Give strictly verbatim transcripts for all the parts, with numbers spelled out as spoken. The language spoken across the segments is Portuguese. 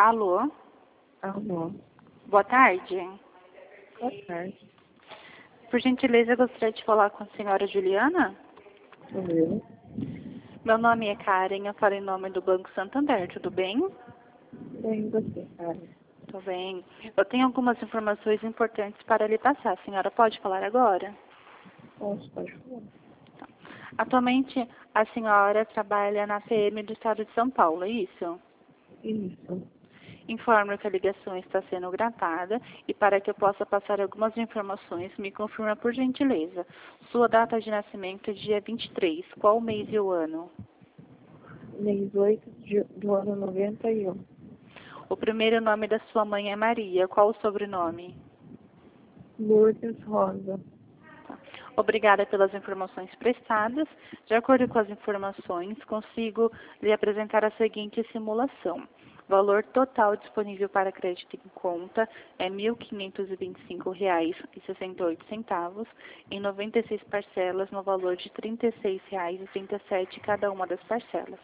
Alô? Alô, Boa tarde. boa tarde. Por gentileza, eu gostaria de falar com a senhora Juliana? Sou eu. Meu nome é Karen, eu falo em nome do Banco Santander, tudo bem? Bem, você, cara? Tudo bem. Eu tenho algumas informações importantes para lhe passar. A senhora pode falar agora? Posso, pode falar? Atualmente, a senhora trabalha na P M do Estado de São Paulo, é isso? Isso. Informo que a ligação está sendo gravada e para que eu possa passar algumas informações, me confirma por gentileza. Sua data de nascimento é dia vinte e três. Qual o mês e o ano? Mês oito de, do ano noventa e um. O primeiro nome da sua mãe é Maria. Qual o sobrenome? Lourdes Rosa. Obrigada pelas informações prestadas. De acordo com as informações, consigo lhe apresentar a seguinte simulação. Valor total disponível para crédito em conta é mil quinhentos e vinte e cinco reais e sessenta e oito centavos, em noventa e seis parcelas no valor de trinta e seis reais e trinta e sete centavos cada uma das parcelas.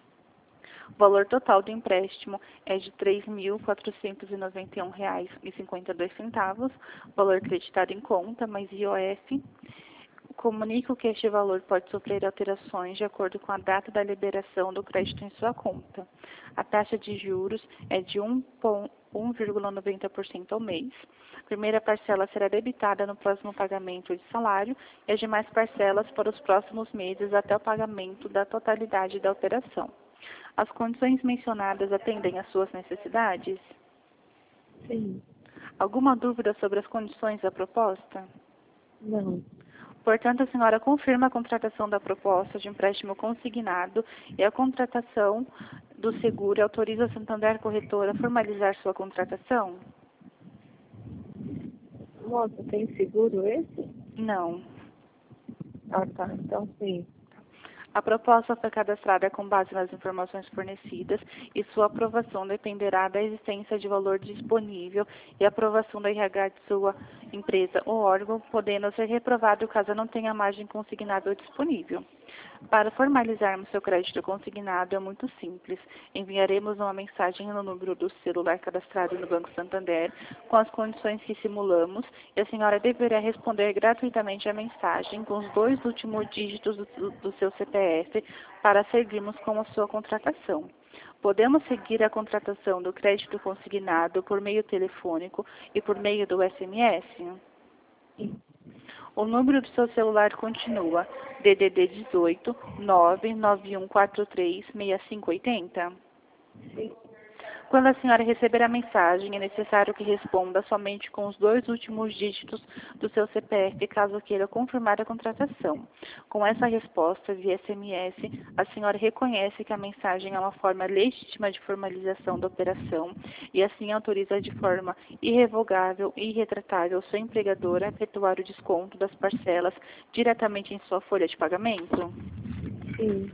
O valor total do empréstimo é de três mil quatrocentos e noventa e um reais e cinquenta e dois centavos, valor creditado em conta, mais I O F. Comunico que este valor pode sofrer alterações de acordo com a data da liberação do crédito em sua conta. A taxa de juros é de um vírgula noventa por cento ao mês. A primeira parcela será debitada no próximo pagamento de salário e as demais parcelas para os próximos meses até o pagamento da totalidade da operação. As condições mencionadas atendem às suas necessidades? Sim. Alguma dúvida sobre as condições da proposta? Não. Portanto, a senhora confirma a contratação da proposta de empréstimo consignado e a contratação do seguro e autoriza a Santander Corretora a formalizar sua contratação? Moça, tem seguro esse? Não. Ah, tá. Então, sim. A proposta foi cadastrada com base nas informações fornecidas e sua aprovação dependerá da existência de valor disponível e aprovação da R H de sua empresa ou órgão, podendo ser reprovado caso não tenha margem consignável disponível. Para formalizarmos seu crédito consignado é muito simples. Enviaremos uma mensagem no número do celular cadastrado no Banco Santander com as condições que simulamos e a senhora deverá responder gratuitamente a mensagem com os dois últimos dígitos do, do seu C P F para seguirmos com a sua contratação. Podemos seguir a contratação do crédito consignado por meio telefônico e por meio do S M S? Sim. O número do seu celular continua D D D dezoito, nove nove um quatro três, seis cinco oito zero? Sim. Quando a senhora receber a mensagem, é necessário que responda somente com os dois últimos dígitos do seu C P F, caso queira confirmar a contratação. Com essa resposta via S M S, a senhora reconhece que a mensagem é uma forma legítima de formalização da operação e assim autoriza de forma irrevogável e irretratável sua empregadora a efetuar o desconto das parcelas diretamente em sua folha de pagamento? Sim.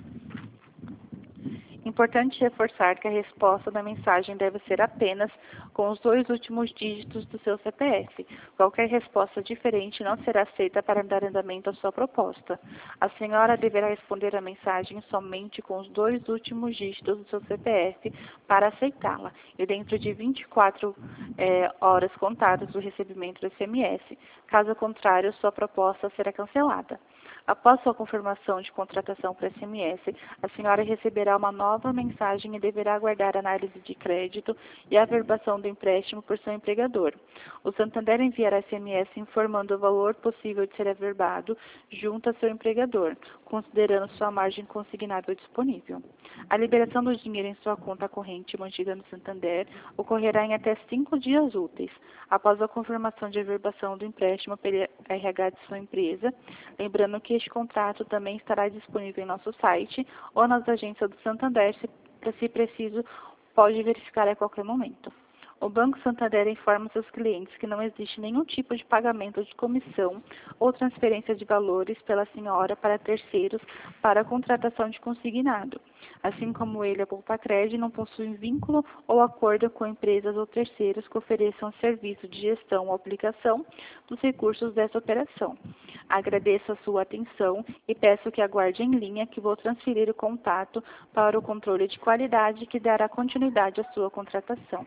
Importante reforçar que a resposta da mensagem deve ser apenas com os dois últimos dígitos do seu C P F. Qualquer resposta diferente não será aceita para dar andamento à sua proposta. A senhora deverá responder a mensagem somente com os dois últimos dígitos do seu C P F para aceitá-la e dentro de vinte e quatro eh, horas contadas do recebimento do S M S. Caso contrário, sua proposta será cancelada. Após sua confirmação de contratação por S M S, a senhora receberá uma nova mensagem e deverá aguardar a análise de crédito e a averbação do empréstimo por seu empregador. O Santander enviará S M S informando o valor possível de ser averbado junto a seu empregador, considerando sua margem consignável disponível. A liberação do dinheiro em sua conta corrente mantida no Santander ocorrerá em até cinco dias úteis, após a confirmação de averbação do empréstimo pelo R H de sua empresa, lembrando que este contrato também estará disponível em nosso site ou nas agências do Santander, se, se preciso, pode verificar a qualquer momento. O Banco Santander informa seus clientes que não existe nenhum tipo de pagamento de comissão ou transferência de valores pela senhora para terceiros para a contratação de consignado. Assim como ele, a Poupa-Cred não possui vínculo ou acordo com empresas ou terceiros que ofereçam serviço de gestão ou aplicação dos recursos dessa operação. Agradeço a sua atenção e peço que aguarde em linha que vou transferir o contato para o controle de qualidade que dará continuidade à sua contratação.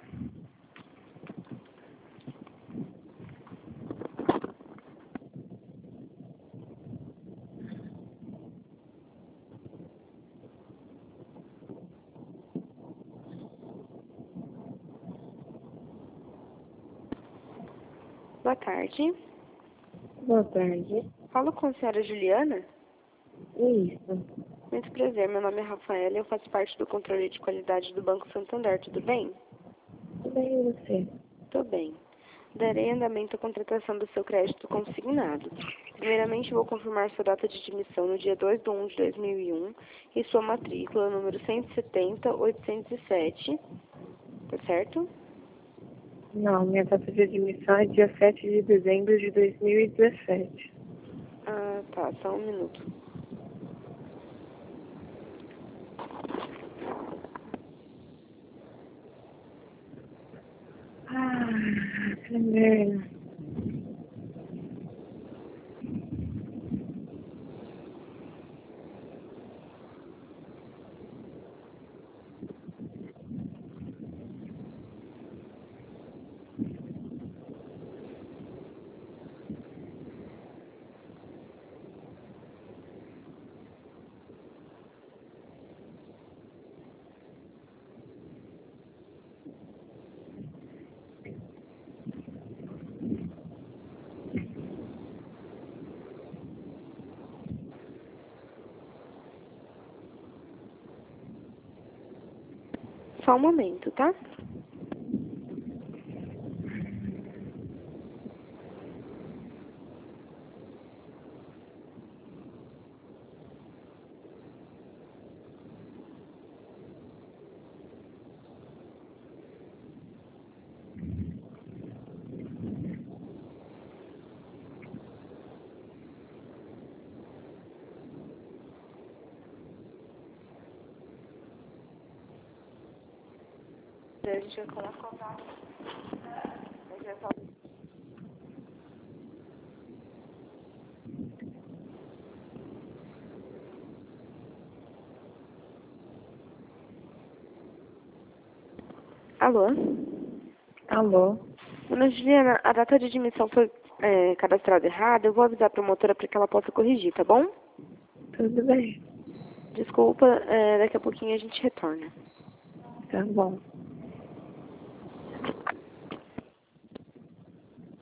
Boa tarde. Boa tarde. Falo com a senhora Juliana? Isso. Muito prazer, meu nome é Rafaela e eu faço parte do controle de qualidade do Banco Santander, tudo bem? Tudo bem, e você? Tudo bem. Darei andamento à contratação do seu crédito consignado. Primeiramente, vou confirmar sua data de admissão no dia dois de um de dois mil e um e sua matrícula, número cento e setenta, oitocentos e sete, tá certo? Não, minha data de admissão é dia sete de dezembro de dois mil e dezessete. Ah, tá, só um minuto. Ah, que merda. Só um momento, tá? A gente vai colocar o dado. A gente vai falar. Alô? Alô? Dona Juliana, a data de admissão foi é, cadastrada errada. Eu vou avisar a promotora para que ela possa corrigir, tá bom? Tudo bem. Desculpa, é, daqui a pouquinho a gente retorna. Tá bom.